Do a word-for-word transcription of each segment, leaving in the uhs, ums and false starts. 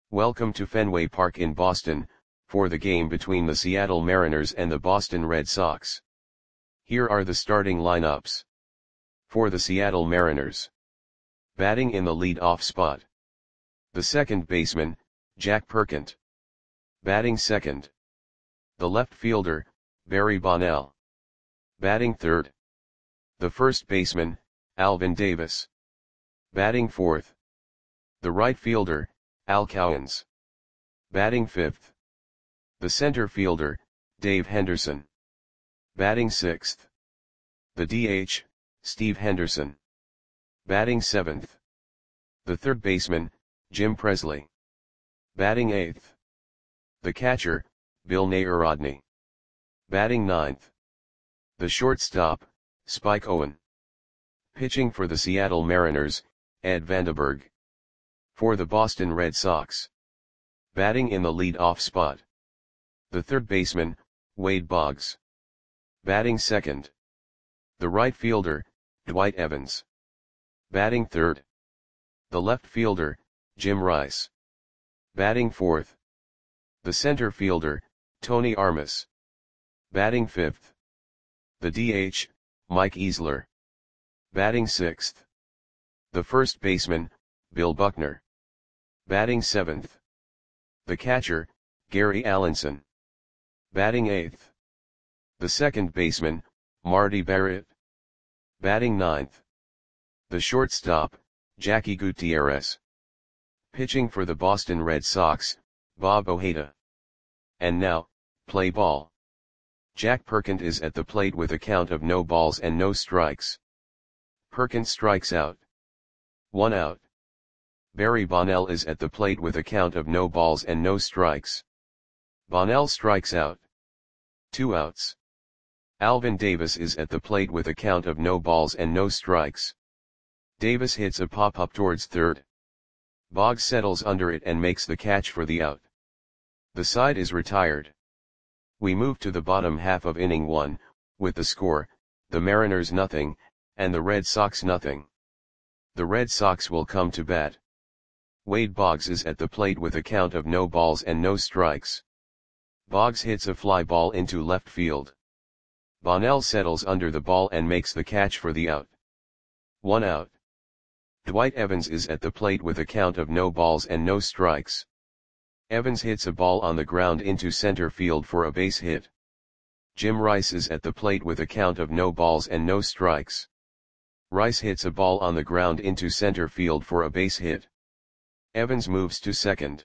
Welcome to Fenway Park in Boston, for the game between the Seattle Mariners and the Boston Red Sox. Here are the starting lineups. For the Seattle Mariners. Batting in the lead-off spot. The second baseman, Jack Perkent. Batting second. The left fielder, Barry Bonnell. Batting third. The first baseman, Alvin Davis. Batting fourth. The right fielder, Al Cowens. Batting fifth. The center fielder, Dave Henderson. Batting sixth. The D H, Steve Henderson. Batting seventh. The third baseman, Jim Presley. Batting eighth. The catcher, Bill Narodny. Batting ninth. The shortstop, Spike Owen. Pitching for the Seattle Mariners, Ed Vandenberg. For the Boston Red Sox. Batting in the lead-off spot. The third baseman, Wade Boggs. Batting second. The right fielder, Dwight Evans. Batting third. The left fielder, Jim Rice. Batting fourth. The center fielder, Tony Armas. Batting fifth. The D H, Mike Easler. Batting sixth. The first baseman, Bill Buckner. Batting seventh. The catcher, Gary Allenson. Batting eighth. The second baseman, Marty Barrett. Batting ninth. The shortstop, Jackie Gutierrez. Pitching for the Boston Red Sox, Bob Ojeda. And now, play ball. Jack Perkent is at the plate with a count of no balls and no strikes. Perkent strikes out. One out. Barry Bonnell is at the plate with a count of no balls and no strikes. Bonnell strikes out. Two outs. Alvin Davis is at the plate with a count of no balls and no strikes. Davis hits a pop-up towards third. Boggs settles under it and makes the catch for the out. The side is retired. We move to the bottom half of inning one, with the score, the Mariners nothing, and the Red Sox nothing. The Red Sox will come to bat. Wade Boggs is at the plate with a count of no balls and no strikes. Boggs hits a fly ball into left field. Bonnell settles under the ball and makes the catch for the out. One out. Dwight Evans is at the plate with a count of no balls and no strikes. Evans hits a ball on the ground into center field for a base hit. Jim Rice is at the plate with a count of no balls and no strikes. Rice hits a ball on the ground into center field for a base hit. Evans moves to second.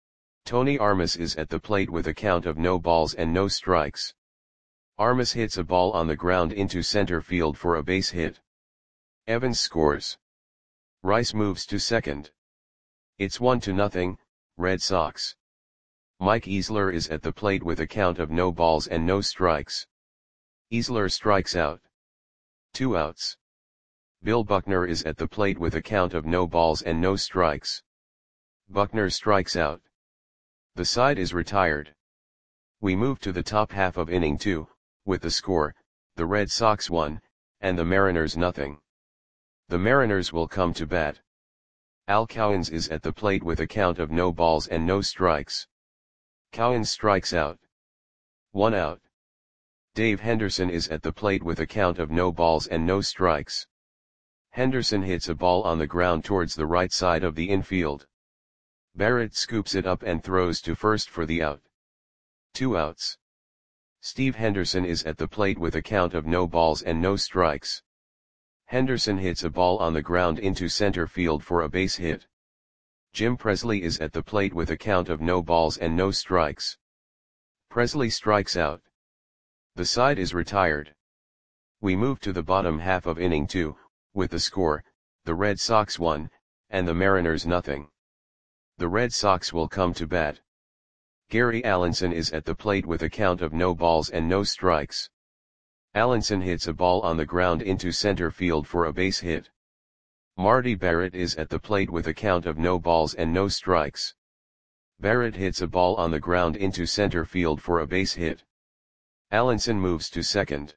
Tony Armas is at the plate with a count of no balls and no strikes. Armas hits a ball on the ground into center field for a base hit. Evans scores. Rice moves to second. It's one to nothing, Red Sox. Mike Easler is at the plate with a count of no balls and no strikes. Easler strikes out. Two outs. Bill Buckner is at the plate with a count of no balls and no strikes. Buckner strikes out. The side is retired. We move to the top half of inning two, with the score, the Red Sox one, and the Mariners nothing. The Mariners will come to bat. Al Cowens is at the plate with a count of no balls and no strikes. Cowens strikes out. One out. Dave Henderson is at the plate with a count of no balls and no strikes. Henderson hits a ball on the ground towards the right side of the infield. Barrett scoops it up and throws to first for the out. Two outs. Steve Henderson is at the plate with a count of no balls and no strikes. Henderson hits a ball on the ground into center field for a base hit. Jim Presley is at the plate with a count of no balls and no strikes. Presley strikes out. The side is retired. We move to the bottom half of inning two, with the score, the Red Sox one, and the Mariners nothing. The Red Sox will come to bat. Gary Allenson is at the plate with a count of no balls and no strikes. Allenson hits a ball on the ground into center field for a base hit. Marty Barrett is at the plate with a count of no balls and no strikes. Barrett hits a ball on the ground into center field for a base hit. Allenson moves to second.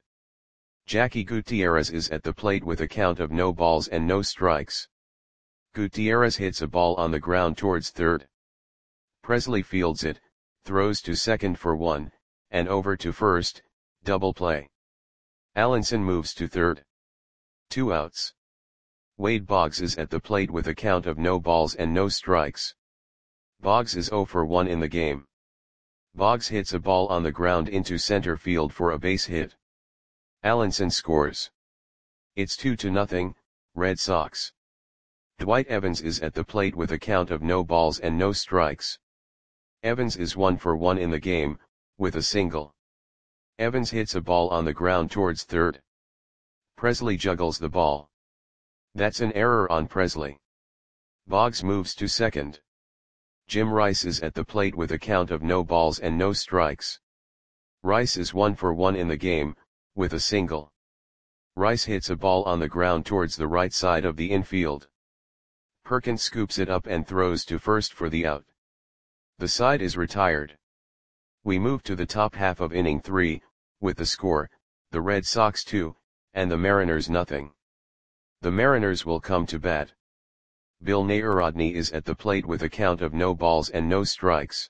Jackie Gutierrez is at the plate with a count of no balls and no strikes. Gutierrez hits a ball on the ground towards third. Presley fields it, throws to second for one, and over to first, double play. Allenson moves to third. Two outs. Wade Boggs is at the plate with a count of no balls and no strikes. Boggs is oh for one in the game. Boggs hits a ball on the ground into center field for a base hit. Allenson scores. It's two to nothing, Red Sox. Dwight Evans is at the plate with a count of no balls and no strikes. Evans is one for one in the game, with a single. Evans hits a ball on the ground towards third. Presley juggles the ball. That's an error on Presley. Boggs moves to second. Jim Rice is at the plate with a count of no balls and no strikes. Rice is one for one in the game, with a single. Rice hits a ball on the ground towards the right side of the infield. Perkins scoops it up and throws to first for the out. The side is retired. We move to the top half of inning three, with the score, the Red Sox two, and the Mariners nothing. The Mariners will come to bat. Bill Narodny is at the plate with a count of no balls and no strikes.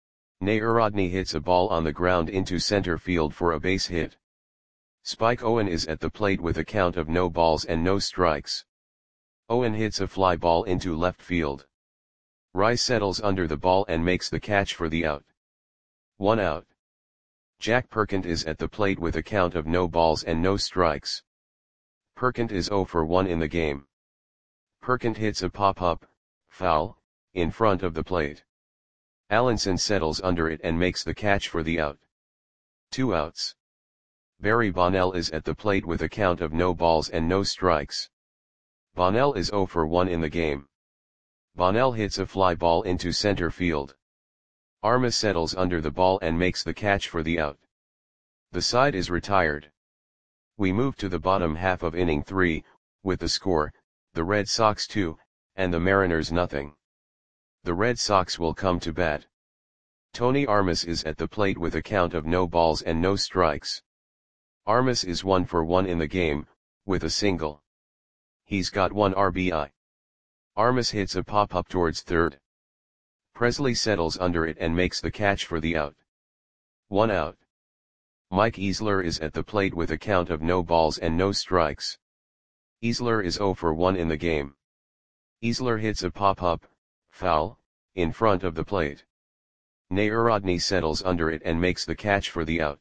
Narodny hits a ball on the ground into center field for a base hit. Spike Owen is at the plate with a count of no balls and no strikes. Owen hits a fly ball into left field. Rice settles under the ball and makes the catch for the out. One out. Jack Perkins is at the plate with a count of no balls and no strikes. Perkins is oh for one in the game. Perkins hits a pop-up, foul, in front of the plate. Allenson settles under it and makes the catch for the out. Two outs. Barry Bonnell is at the plate with a count of no balls and no strikes. Bonnell is oh for one in the game. Bonnell hits a fly ball into center field. Armas settles under the ball and makes the catch for the out. The side is retired. We move to the bottom half of inning three, with the score, the Red Sox two, and the Mariners nothing. The Red Sox will come to bat. Tony Armas is at the plate with a count of no balls and no strikes. Armas is one for one in the game, with a single. He's got one R B I. Armas hits a pop-up towards third. Presley settles under it and makes the catch for the out. One out. Mike Easler is at the plate with a count of no balls and no strikes. Easler is oh for one in the game. Easler hits a pop-up, foul, in front of the plate. Narodny settles under it and makes the catch for the out.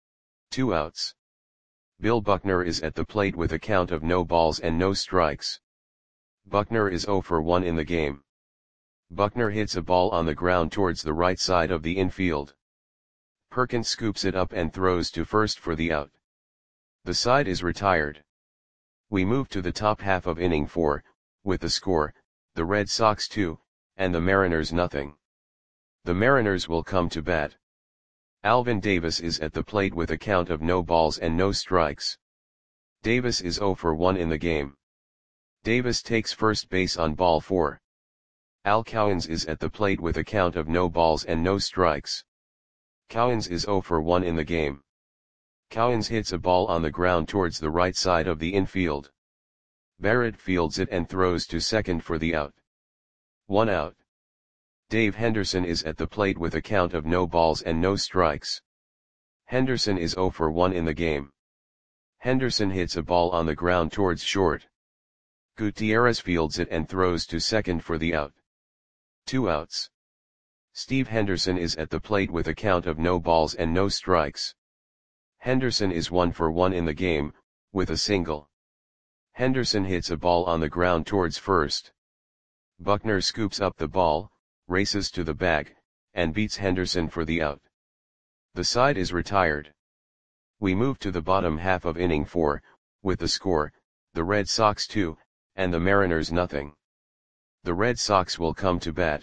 Two outs. Bill Buckner is at the plate with a count of no balls and no strikes. Buckner is oh for one in the game. Buckner hits a ball on the ground towards the right side of the infield. Perkins scoops it up and throws to first for the out. The side is retired. We move to the top half of inning four, with the score, the Red Sox two, and the Mariners nothing. The Mariners will come to bat. Alvin Davis is at the plate with a count of no balls and no strikes. Davis is oh for one in the game. Davis takes first base on ball four. Al Cowens is at the plate with a count of no balls and no strikes. Cowens is oh for one in the game. Cowens hits a ball on the ground towards the right side of the infield. Barrett fields it and throws to second for the out. One out. Dave Henderson is at the plate with a count of no balls and no strikes. Henderson is oh for one in the game. Henderson hits a ball on the ground towards short. Gutierrez fields it and throws to second for the out. Two outs. Steve Henderson is at the plate with a count of no balls and no strikes. Henderson is one for one in the game, with a single. Henderson hits a ball on the ground towards first. Buckner scoops up the ball, races to the bag, and beats Henderson for the out. The side is retired. We move to the bottom half of inning four, with the score, the Red Sox two, and the Mariners nothing. The Red Sox will come to bat.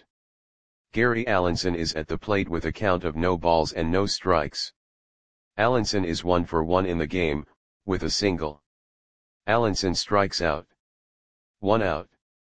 Gary Allenson is at the plate with a count of no balls and no strikes. Allenson is one for one in the game, with a single. Allenson strikes out. One out.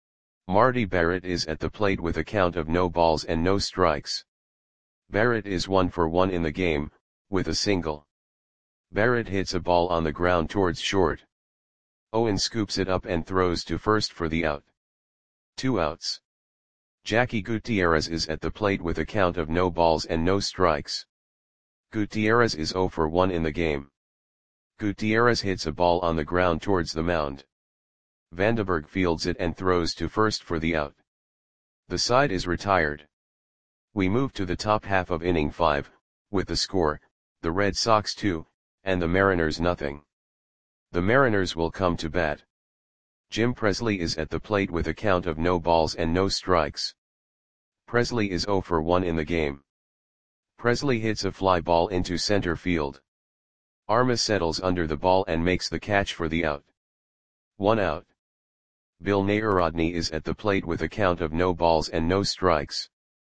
Marty Barrett is at the plate with a count of no balls and no strikes. Barrett is one for one in the game, with a single. Barrett hits a ball on the ground towards short. Owen scoops it up and throws to first for the out. Two outs. Jackie Gutierrez is at the plate with a count of no balls and no strikes. Gutierrez is zero for one in the game. Gutierrez hits a ball on the ground towards the mound. Vandenberg fields it and throws to first for the out. The side is retired. We move to the top half of inning five, with the score, the Red Sox two, and the Mariners nothing. The Mariners will come to bat. Jim Presley is at the plate with a count of no balls and no strikes. Presley is zero for one in the game. Presley hits a fly ball into center field. Armas settles under the ball and makes the catch for the out. One out. Bill Narodny is at the plate with a count of no balls and no strikes.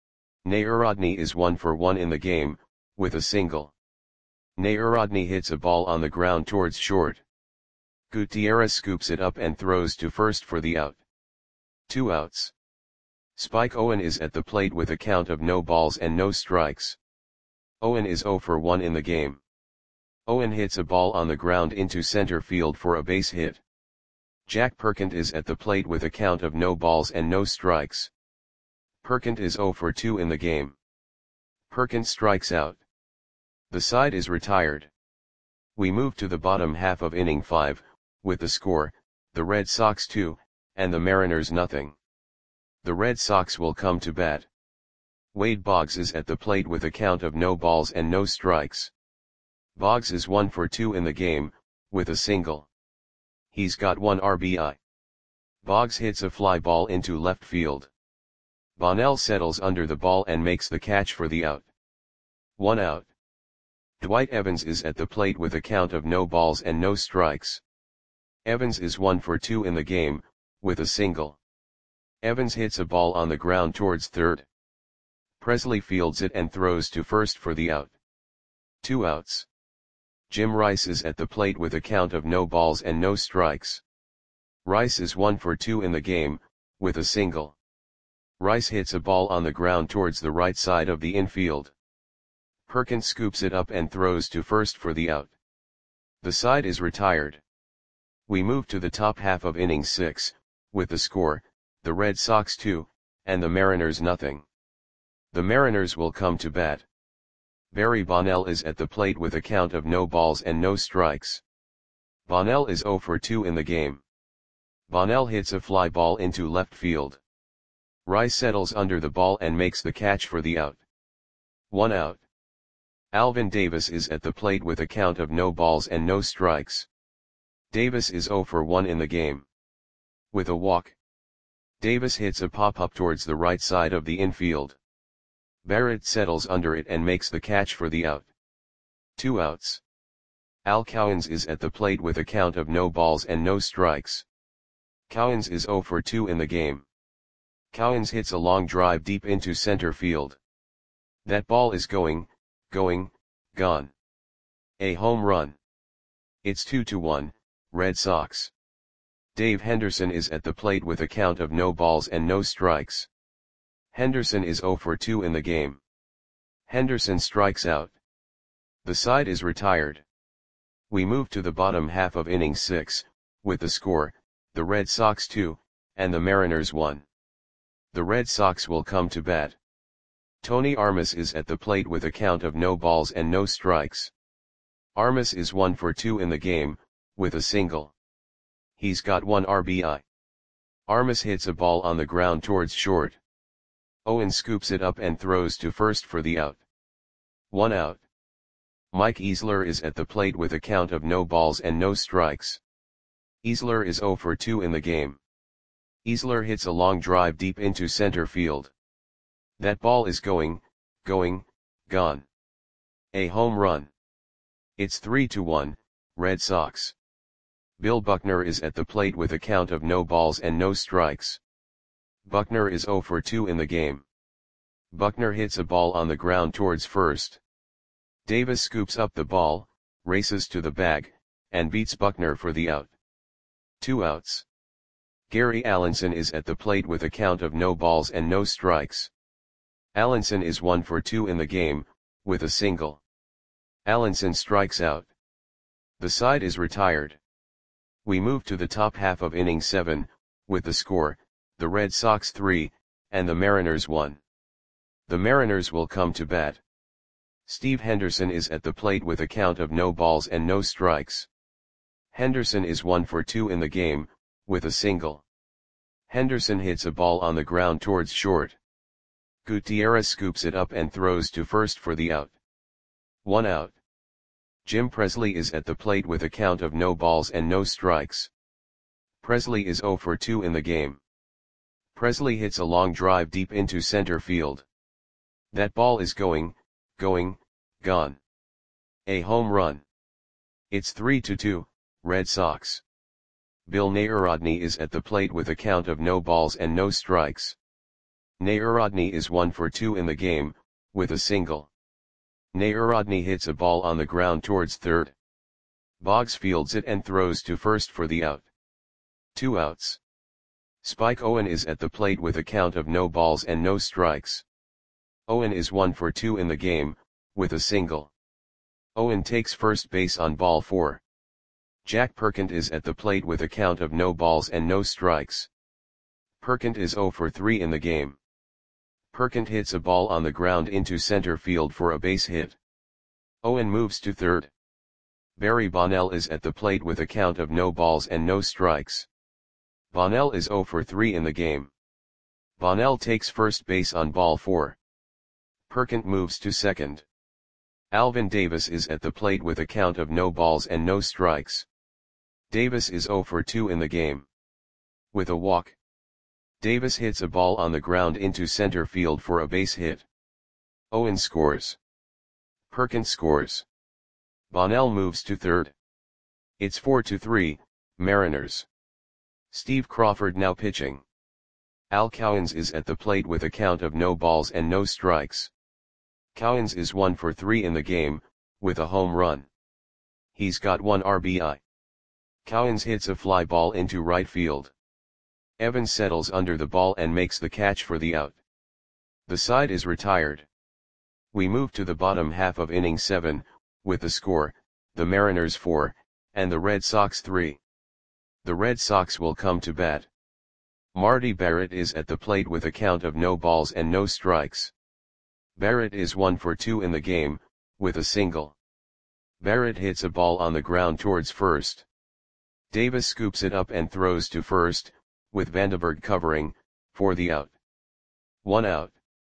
Narodny is one for one in the game, with a single. Narodny hits a ball on the ground towards short. Gutierrez scoops it up and throws to first for the out. Two outs. Spike Owen is at the plate with a count of no balls and no strikes. Owen is zero for one in the game. Owen hits a ball on the ground into center field for a base hit. Jack Perkins is at the plate with a count of no balls and no strikes. Perkins is zero for two in the game. Perkins strikes out. The side is retired. We move to the bottom half of inning five, with the score, the Red Sox two, and the Mariners nothing. The Red Sox will come to bat. Wade Boggs is at the plate with a count of no balls and no strikes. Boggs is one for two in the game, with a single. He's got one R B I. Boggs hits a fly ball into left field. Bonnell settles under the ball and makes the catch for the out. One out. Dwight Evans is at the plate with a count of no balls and no strikes. Evans is one for two in the game, with a single. Evans hits a ball on the ground towards third. Presley fields it and throws to first for the out. Two outs. Jim Rice is at the plate with a count of no balls and no strikes. Rice is one for two in the game, with a single. Rice hits a ball on the ground towards the right side of the infield. Perkins scoops it up and throws to first for the out. The side is retired. We move to the top half of inning six, with the score, the Red Sox two, and the Mariners nothing. The Mariners will come to bat. Barry Bonnell is at the plate with a count of no balls and no strikes. Bonnell is zero for two in the game. Bonnell hits a fly ball into left field. Rice settles under the ball and makes the catch for the out. One out. Alvin Davis is at the plate with a count of no balls and no strikes. Davis is zero for one in the game. With a walk. Davis hits a pop-up towards the right side of the infield. Barrett settles under it and makes the catch for the out. Two outs. Al Cowens is at the plate with a count of no balls and no strikes. Cowens is zero for two in the game. Cowens hits a long drive deep into center field. That ball is going, going, gone. A home run. It's two to one, Red Sox. Dave Henderson is at the plate with a count of no balls and no strikes. Henderson is zero for two in the game. Henderson strikes out. The side is retired. We move to the bottom half of inning six, with the score, the Red Sox two, and the Mariners one. The Red Sox will come to bat. Tony Armas is at the plate with a count of no balls and no strikes. Armas is one for two in the game, with a single. He's got one R B I. Armas hits a ball on the ground towards short. Owen scoops it up and throws to first for the out. One out. Mike Easler is at the plate with a count of no balls and no strikes. Easler is zero for two in the game. Easler hits a long drive deep into center field. That ball is going, going, gone. A home run. It's three to one, Red Sox. Bill Buckner is at the plate with a count of no balls and no strikes. Buckner is zero for two in the game. Buckner hits a ball on the ground towards first. Davis scoops up the ball, races to the bag, and beats Buckner for the out. Two outs. Gary Allenson is at the plate with a count of no balls and no strikes. Allenson is one for two in the game, with a single. Allenson strikes out. The side is retired. We move to the top half of inning seven, with the score, the Red Sox three, and the Mariners won. The Mariners will come to bat. Steve Henderson is at the plate with a count of no balls and no strikes. Henderson is one for two in the game, with a single. Henderson hits a ball on the ground towards short. Gutierrez scoops it up and throws to first for the out. One out. Jim Presley is at the plate with a count of no balls and no strikes. Presley is zero for two in the game. Presley hits a long drive deep into center field. That ball is going, going, gone. A home run. It's three to two, Red Sox. Bill Narodny is at the plate with a count of no balls and no strikes. Narodny is one for two in the game, with a single. Narodny hits a ball on the ground towards third. Boggs fields it and throws to first for the out. Two outs. Spike Owen is at the plate with a count of no balls and no strikes. Owen is one for two in the game, with a single. Owen takes first base on ball four. Jack Perkins is at the plate with a count of no balls and no strikes. Perkins is zero for three in the game. Perkins hits a ball on the ground into center field for a base hit. Owen moves to third. Barry Bonnell is at the plate with a count of no balls and no strikes. Bonnell is zero for three in the game. Bonnell takes first base on ball four. Perkins moves to second. Alvin Davis is at the plate with a count of no balls and no strikes. Davis is zero for two in the game. With a walk. Davis hits a ball on the ground into center field for a base hit. Owen scores. Perkins scores. Bonnell moves to third. It's four to three, Mariners. Steve Crawford now pitching. Al Cowens is at the plate with a count of no balls and no strikes. Cowens is one for three in the game, with a home run. He's got one R B I. Cowens hits a fly ball into right field. Evans settles under the ball and makes the catch for the out. The side is retired. We move to the bottom half of inning seven, with the score, the Mariners four, and the Red Sox three. The Red Sox will come to bat. Marty Barrett is at the plate with a count of no balls and no strikes. Barrett is one for two in the game, with a single. Barrett hits a ball on the ground towards first. Davis scoops it up and throws to first, with Vandenberg covering, for the out. One out.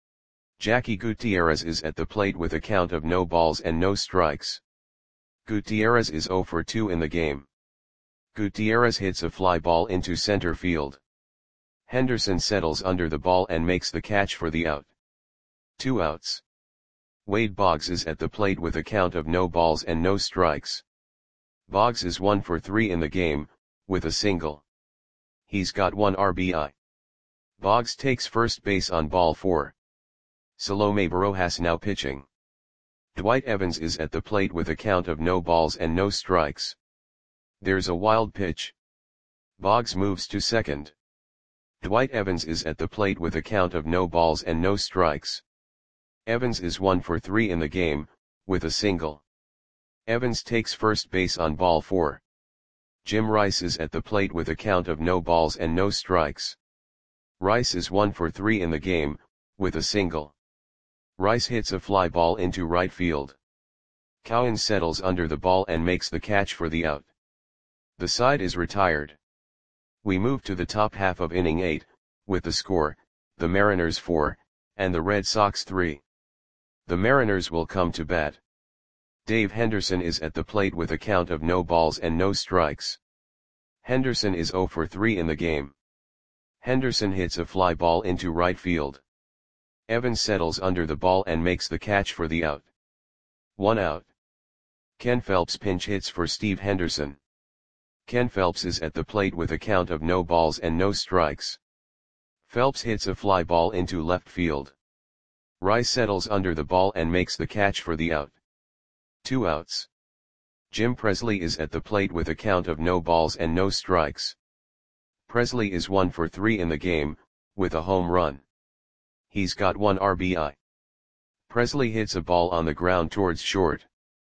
Jackie Gutierrez is at the plate with a count of no balls and no strikes. Gutierrez is zero for two in the game. Gutierrez hits a fly ball into center field. Henderson settles under the ball and makes the catch for the out. Two outs. Wade Boggs is at the plate with a count of no balls and no strikes. Boggs is one for three in the game, with a single. He's got one R B I. Boggs takes first base on ball four. Salome Barojas now pitching. Dwight Evans is at the plate with a count of no balls and no strikes. There's a wild pitch. Boggs moves to second. Dwight Evans is at the plate with a count of no balls and no strikes. Evans is one for three in the game, with a single. Evans takes first base on ball four. Jim Rice is at the plate with a count of no balls and no strikes. Rice is one for three in the game, with a single. Rice hits a fly ball into right field. Cowens settles under the ball and makes the catch for the out. The side is retired. We move to the top half of inning eight, with the score, the Mariners four, and the Red Sox three. The Mariners will come to bat. Dave Henderson is at the plate with a count of no balls and no strikes. Henderson is zero for three in the game. Henderson hits a fly ball into right field. Evans settles under the ball and makes the catch for the out. One out. Ken Phelps pinch hits for Steve Henderson. Ken Phelps is at the plate with a count of no balls and no strikes. Phelps hits a fly ball into left field. Rice settles under the ball and makes the catch for the out. Two outs. Jim Presley is at the plate with a count of no balls and no strikes. Presley is one for three in the game, with a home run. He's got one R B I. Presley hits a ball on the ground towards short.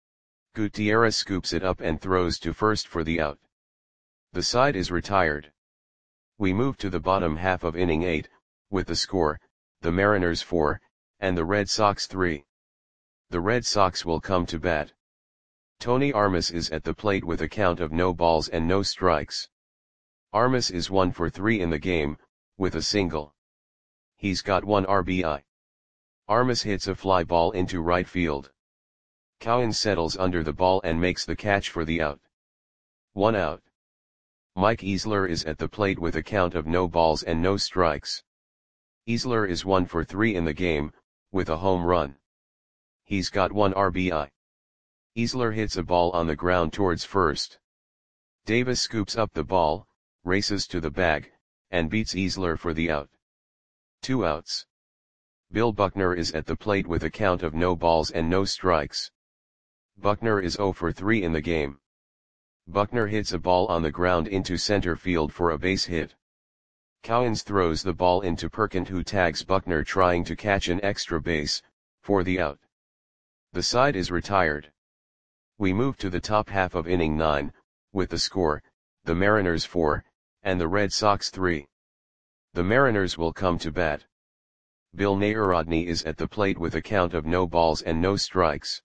Gutierrez scoops it up and throws to first for the out. The side is retired. We move to the bottom half of inning eight, with the score, the Mariners four, and the Red Sox three. The Red Sox will come to bat. Tony Armas is at the plate with a count of no balls and no strikes. Armas is one for three in the game, with a single. He's got one R B I. Armas hits a fly ball into right field. Cowens settles under the ball and makes the catch for the out. One out. Mike Easler is at the plate with a count of no balls and no strikes. Easler is one for three in the game, with a home run. He's got one R B I. Easler hits a ball on the ground towards first. Davis scoops up the ball, races to the bag, and beats Easler for the out. Two outs. Bill Buckner is at the plate with a count of no balls and no strikes. Buckner is zero for three in the game. Buckner hits a ball on the ground into center field for a base hit. Cowens throws the ball into Perkins, who tags Buckner trying to catch an extra base, for the out. The side is retired. We move to the top half of inning nine, with the score, the Mariners four, and the Red Sox three. The Mariners will come to bat. Bill Narodny is at the plate with a count of no balls and no strikes.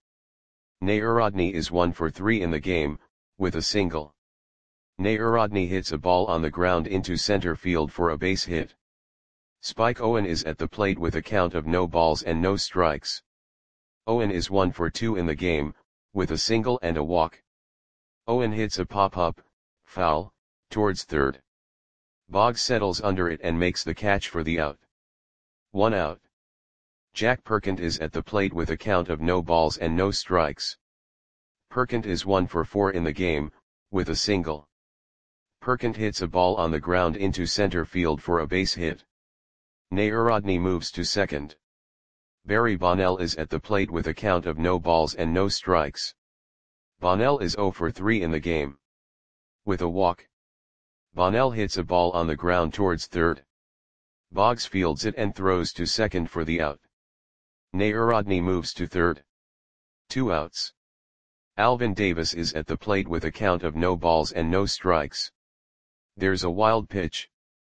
Narodny is one for three in the game, with a single. Narodny hits a ball on the ground into center field for a base hit. Spike Owen is at the plate with a count of no balls and no strikes. Owen is one for two in the game, with a single and a walk. Owen hits a pop-up, foul, towards third. Boggs settles under it and makes the catch for the out. One out. Jack Perkins is at the plate with a count of no balls and no strikes. Perkins is one for four in the game, with a single. Perkins hits a ball on the ground into center field for a base hit. Narodny moves to second. Barry Bonnell is at the plate with a count of no balls and no strikes. Bonnell is zero for three in the game. With a walk. Bonnell hits a ball on the ground towards third. Boggs fields it and throws to second for the out. Narodny moves to third. Two outs. Alvin Davis is at the plate with a count of no balls and no strikes. There's a wild pitch.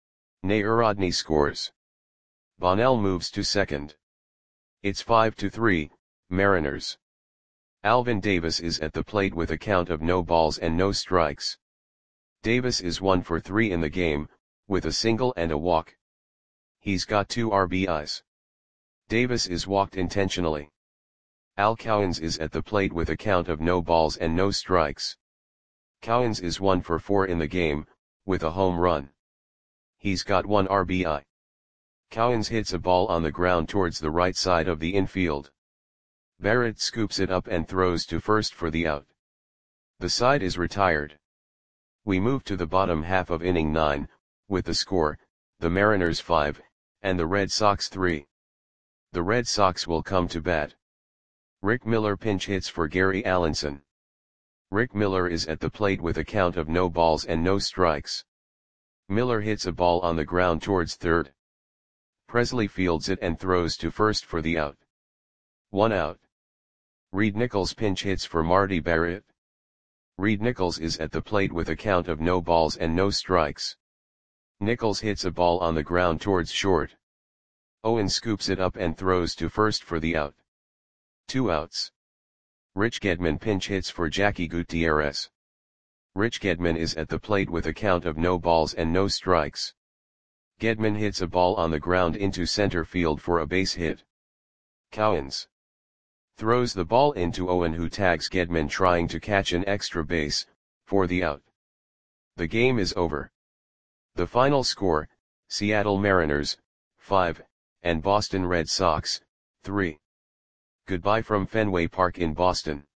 Narodny scores. Bonnell moves to second. It's five to three, Mariners. Alvin Davis is at the plate with a count of no balls and no strikes. Davis is one for three in the game, with a single and a walk. He's got two R B Is. Davis is walked intentionally. Al Cowens is at the plate with a count of no balls and no strikes. Cowens is one for four in the game, with a home run. He's got one R B I. Cowens hits a ball on the ground towards the right side of the infield. Barrett scoops it up and throws to first for the out. The side is retired. We move to the bottom half of inning nine, with the score, the Mariners five, and the Red Sox three. The Red Sox will come to bat. Rick Miller pinch hits for Gary Allenson. Rick Miller is at the plate with a count of no balls and no strikes. Miller hits a ball on the ground towards third. Presley fields it and throws to first for the out. One out. Reed Nichols pinch hits for Marty Barrett. Reed Nichols is at the plate with a count of no balls and no strikes. Nichols hits a ball on the ground towards short. Owen scoops it up and throws to first for the out. Two outs. Rich Gedman pinch hits for Jackie Gutierrez. Rich Gedman is at the plate with a count of no balls and no strikes. Gedman hits a ball on the ground into center field for a base hit. Cowens throws the ball into Owen, who tags Gedman trying to catch an extra base, for the out. The game is over. The final score, Seattle Mariners, five, and Boston Red Sox, three. Goodbye from Fenway Park in Boston.